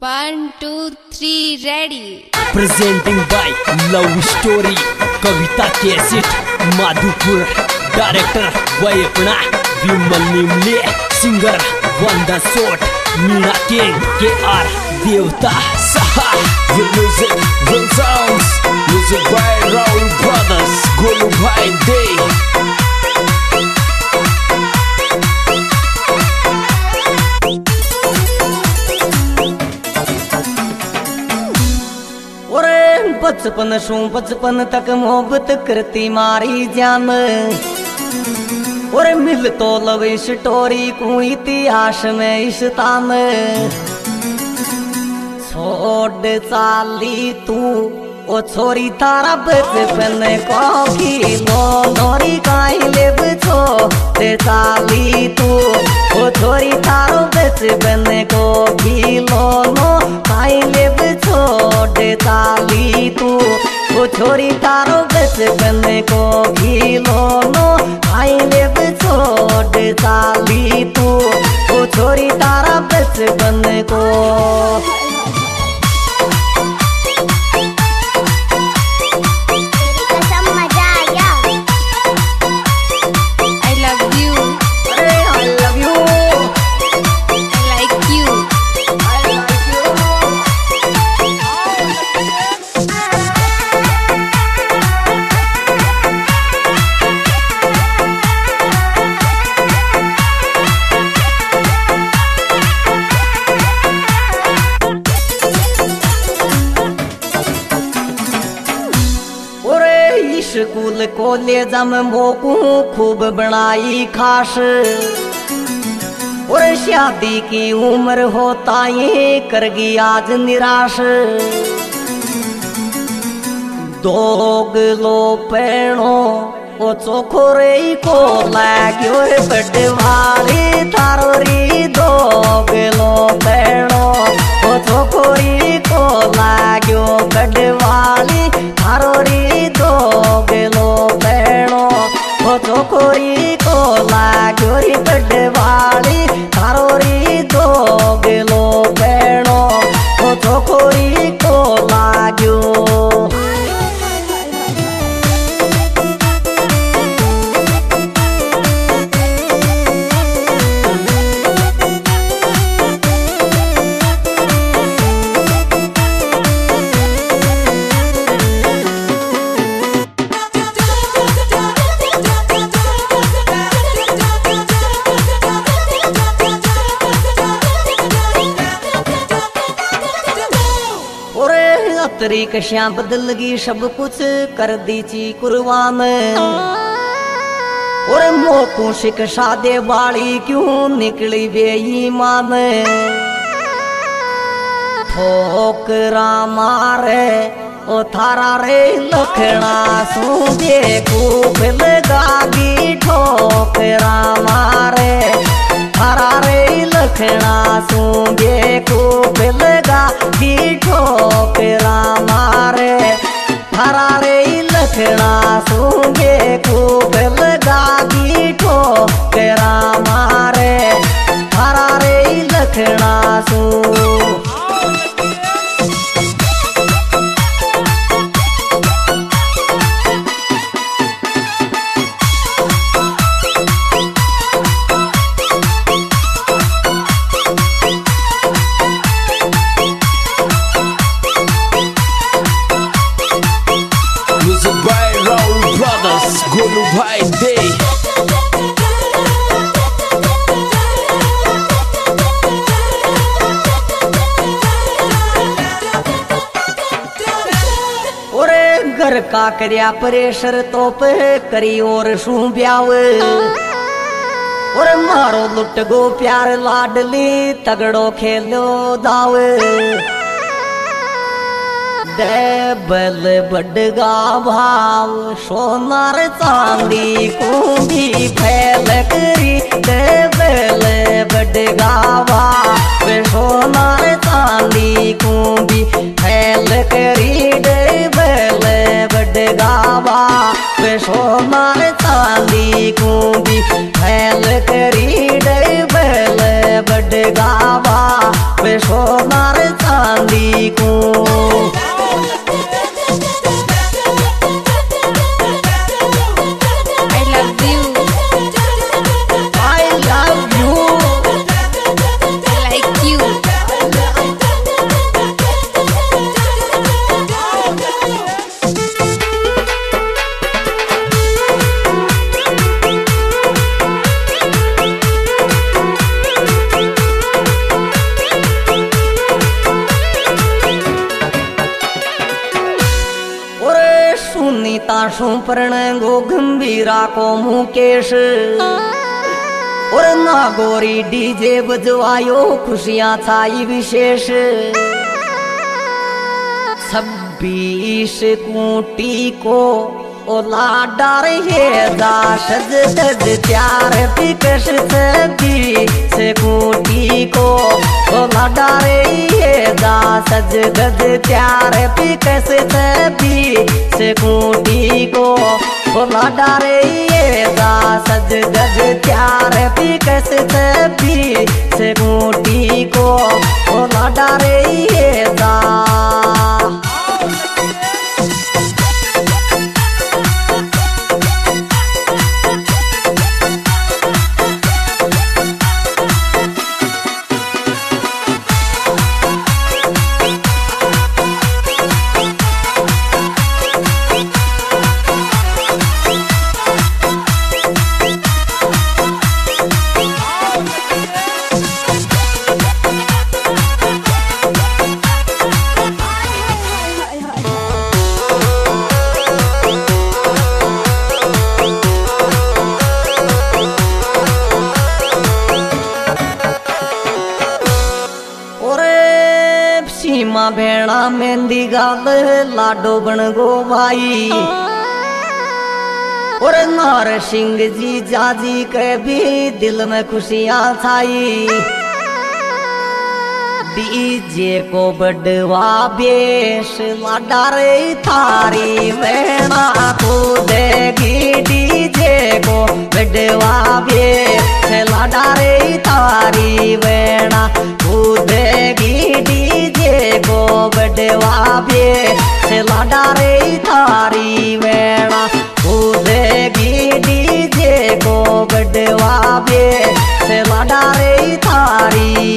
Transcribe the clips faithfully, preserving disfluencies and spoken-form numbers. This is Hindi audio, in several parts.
One, two, three, ready. Presenting by Love Story, Kavita cassette Madhupur, director वयपना विमल निमले, सिंगर वंदा सोट, मीना किंग के आर देवता सहा. The music, the sounds, music by Raul Brothers, Golu Bhai Day. बचपन शू बचपन तक मोहब्बत करती मारी जान और मिल तो लव स्टोरी को इतिहास में इस तान छोड़ चाली तू ओ छोरी तारा बचपन को खिलो नोरी काई ले छोड़ चाली तू ओ छोरी तारो बचपन को खिलो नो काई ले छोड़ चाली तू ओ छोरी तारो बचपन को खिलो नो काई ले छोड़ चाली तू ओ छोरी तारा बचपन को. स्कूल कॉलेज में मोकू खूब बनाई खास और शादी की उम्र होता ये कर गई आज निराश. दोगलो पेणो ओ चोखोरे को लाग्यो बड़वारी थारो री दोगलो पेणो ओ चोखोरी को लाग्यो बड़वाली थारो री दोगलो पेणो ओ चोखोरी को लाग्यो री बड़वाली थारो री दोगलो पेणो ओ चोखोरी को लाग्यो. तरीक़ा बदल गई सब कुछ कर दी ची कुर्बान और मोकू शिक्षा दे वाली क्यों निकली बेईमान. ठोकरा मारे ओ थारा रे लखना सू देखू लगागी ठोकरा मारे थारा रे लखना सू देखू लगागी ठोकरा मारे थारा रे लखना सूंगे खूब लगागी ठोकरा मारे थारा रे लखना सू. Golu Bhai Day. ओरे घर का करया प्रेशर तो पे करी और शू ब्याव और मारो लुट गो प्यार लाडली तगड़ो खेलो दाव. देबल बड़गा भाव सोनार चांदी को भी फैल करी देबल बड़गा भाव सोनार चांदी को भी फैल करी देबल बड़गा भाव सोनार चांदी को भी फैल करी देबल बड़गा भाव सोनार चांदी ताशु प्रण गो गंभीरा को मुकेश और नागोरी डीजे बजवायो खुशियां छाई विशेष। छब्बीस कुटी को ओला डार ये जा सज सज त्यार पिकस छब्बीस कुटी को ओला डार ये जा सज गज त्यार पिकस छब्बीस कुटी को ओला डार ये जा सज गज त्यार पिकस छब्बीस कुटी को ओला डार ये जा। सीमा भेड़ा मेहंदी गाल लाडो बन गो भाई और नार सिंह जी जाजी के भी दिल में खुशियां छाई। डीजे को बड़वा बेश लाडा रे थारी भेड़ा कूदेगी डीजे को बड़वा बेश लाडा रे थारी भेड़ा कूदेगी डीजे को बड़वा बेश लाडा रे थारी भेड़ा कूदेगी डीजे को बड़वा बेश लाडा रे थारी।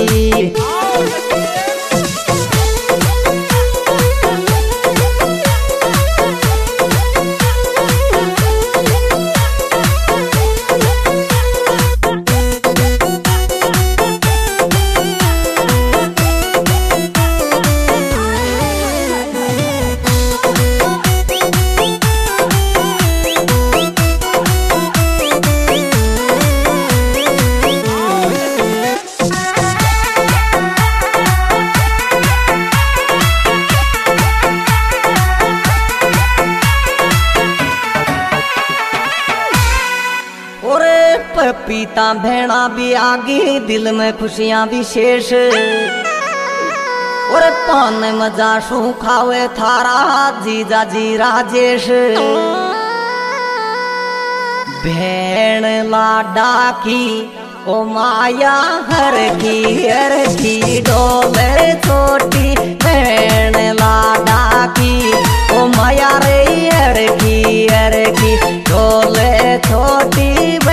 पपीता भेड़ा भी आगे दिल में खुशियां विशेष और पान मजा शू खावे थारा जीजा जी राजेश। भेड़ लाडा की ओ माया हर की हर की डोले छोटी भेड़ लाडा की ओ माया रे हर की हर की डोले छोटी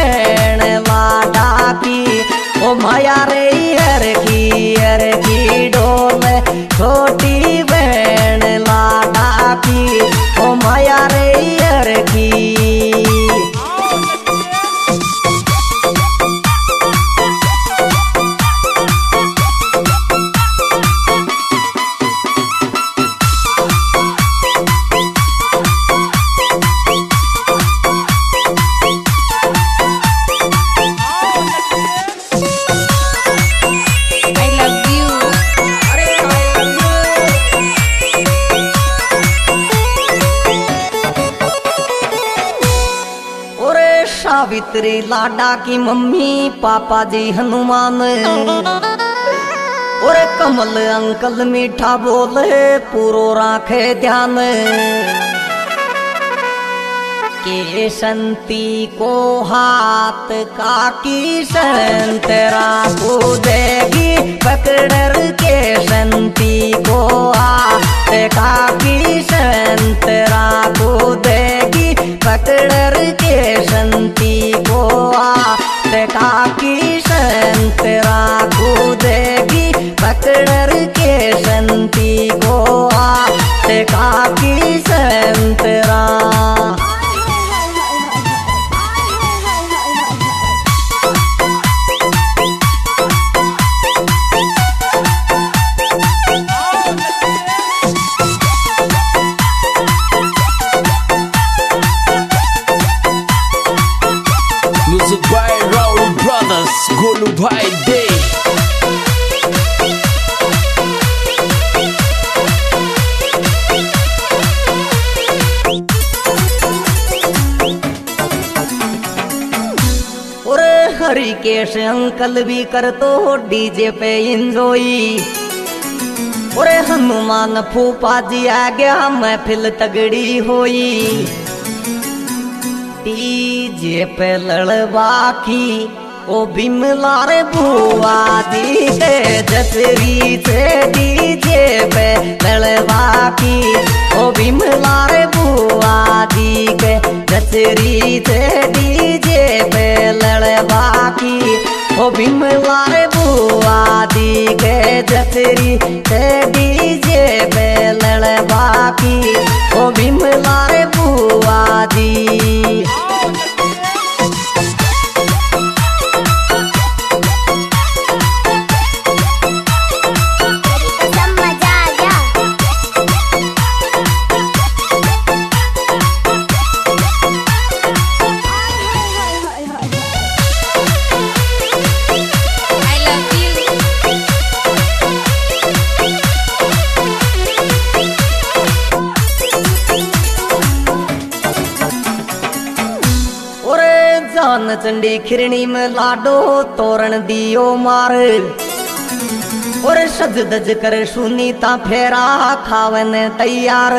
ओ माया रे हर की हर की डोले छोटी बहन लाडा की ओ माया रे हर की। सावित्री लाडा की मम्मी पापा जी हनुमान और कमल अंकल मीठा बोले पूरो राखे ध्यान। के संती को हाथ काकी संतरा को देगी पकड़ के संती को हाथ काकी संतरा को देगी पकड़ के संती को हाथ काकी संतरा को देगी पकड़ के संती को हाथ काकी संतरा। केश अंकल भी कर तो डीजे पे इंजॉय। और हनुमान फूफा जी आ गया महफिल तगड़ी होई। डीजे पे लड़वा की ओ बिमला रे बुआ जी के जसरी से डीजे पे लड़वा की ओ बिमला रे बुआ जी के जसरी से डीजे पे लड़वा की ओ बिमला रे बुआ जी के जसरी से डीजे पे लड़वा की ओ बिमला रे बुआ जी। जान चंडी खिरणी में लाडो तोरण दियो मार। और सज दज कर सुनीता फेरा खावन तैयार।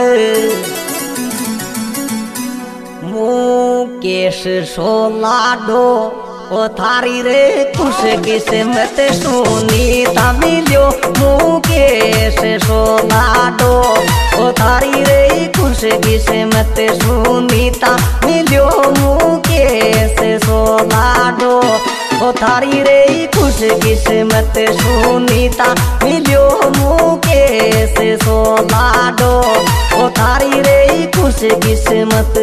मुकेश सो लाडो ओ थारी रे खुश किस्मत सुनीता मिलियो। मुकेश सो लाडो ओ थारी रे खुश किस्मत सुनीता मिलियो। मुकेश सो लाडो ओ थारी रे खुश किस्मत सुनीता मिलियो। मुकेश सो लाडो ओ थारी रे खुश किस्मत।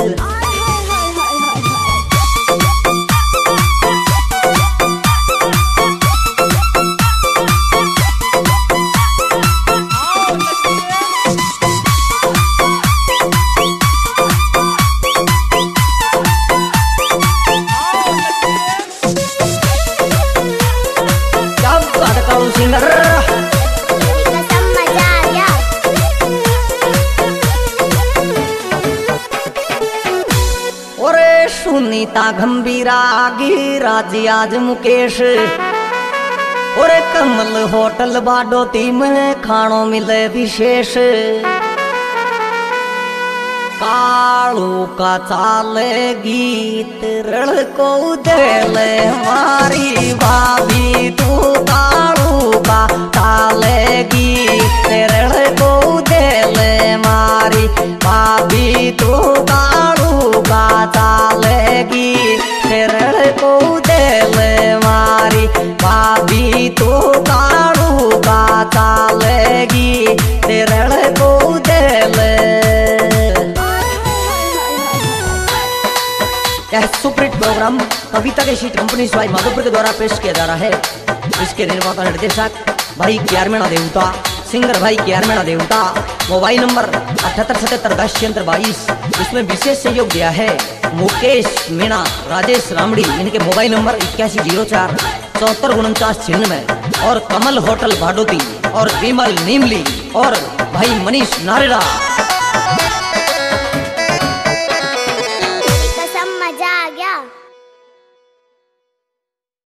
सिंगर और सुनीता गंभीरा गिराजी आज मुकेश। और कमल होटल बाडोती में खानो मिले विशेष। कालू का चाले गीत रण को देले मारी भाभी तू। कालू का चाले गीत रण को देले मारी भाभी तू। कालू का चाले गीत रण को देले मारी भाभी तू। कालू का चाले गीत रण को देले। यह सुपरहिट प्रोग्राम कविता के शीट कंपनी स्वाई माधोपुर के द्वारा पेश किया जा रहा है। इसके निर्माता निर्देशक भाई क्यार मेणा देवता, सिंगर भाई क्यार मेणा देवता। मोबाइल नंबर अठहत्तर सतहत्तर दस छिहत्तर बाईस। इसमें विशेष सहयोग दिया है मुकेश मीणा, राजेश रामड़ी, इनके मोबाइल नंबर इक्यासी जीरो चार चौहत्तर उनचास छिन्नवे। और कमल होटल भाडोती और विमल नीमली और भाई मनीष नारेड़ा।